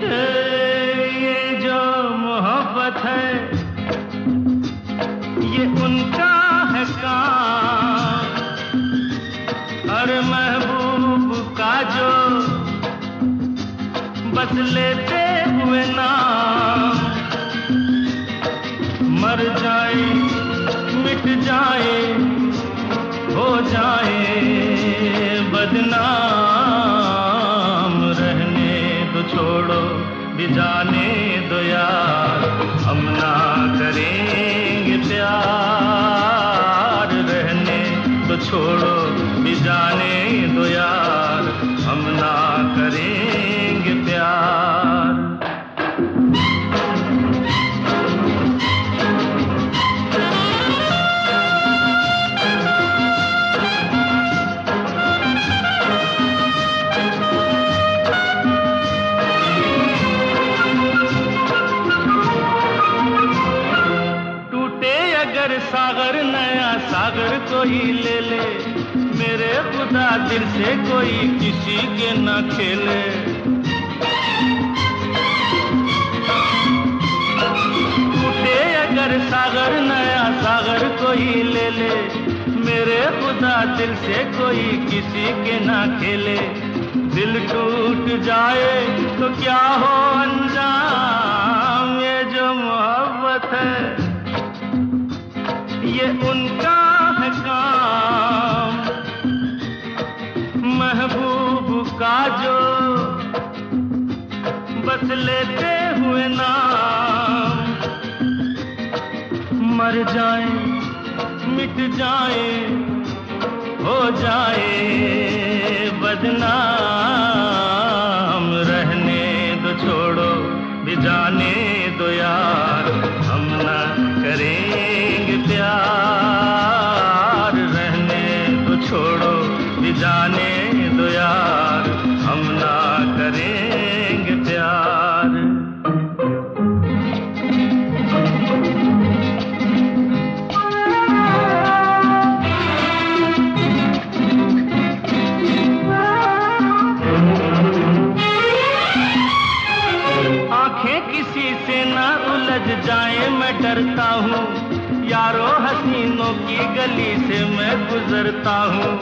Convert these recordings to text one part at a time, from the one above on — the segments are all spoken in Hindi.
ये जो मोहब्बत है ये उनका है काम, अरे महबूब का जो बस लेते हुए नाम, मर जाए मिट जाए हो जाए बदनाम, रहने दो छोड़ो भी जाने दो यार, हम ना करेंगे प्यार, रहने दो छोड़ो भी जाने दो यार, हम ना करेंगे प्यार। अगर सागर नया सागर कोई ले ले, मेरे खुदा दिल से कोई किसी के न खेले। टूटे अगर सागर नया सागर कोई ले ले, मेरे खुदा दिल से कोई किसी के न खेले। दिल टूट जाए तो क्या हो अंजाम, ये जो मोहब्बत है ये उनका है काम, महबूब का जो बस लेते हुए नाम, मर जाए मिट जाए हो जाए बदनाम, रहने दो छोड़ो भी जाने दो यार, हम ना करेंगे प्यार, रहने दो छोड़ो भी जाने दो यार, हम ना करेंगे प्यार। आंखें किसी से ना उलझ जाए मैं डरता हूँ, यारो हसीनों की गली से मैं गुजरता हूँ।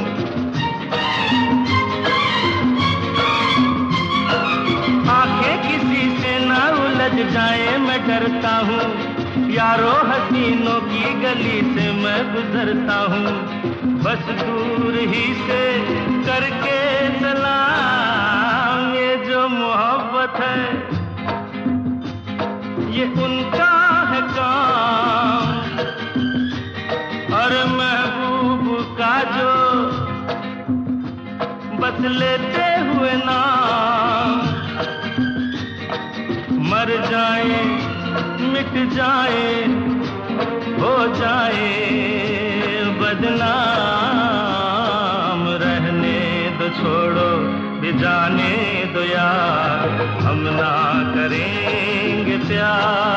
आंखें किसी से ना उलझ जाए मैं डरता हूँ, यारो हसीनों की गली से मैं गुजरता हूँ। बस दूर ही से करके सलाम, ये जो मोहब्बत है ये उनका है काम, और महबूब का जो बस लेते हुए नाम, मर जाए मिट जाए हो जाए बदनाम, रहने दो छोड़ो भी जाने दो यार, हम ना करेंगे प्यार।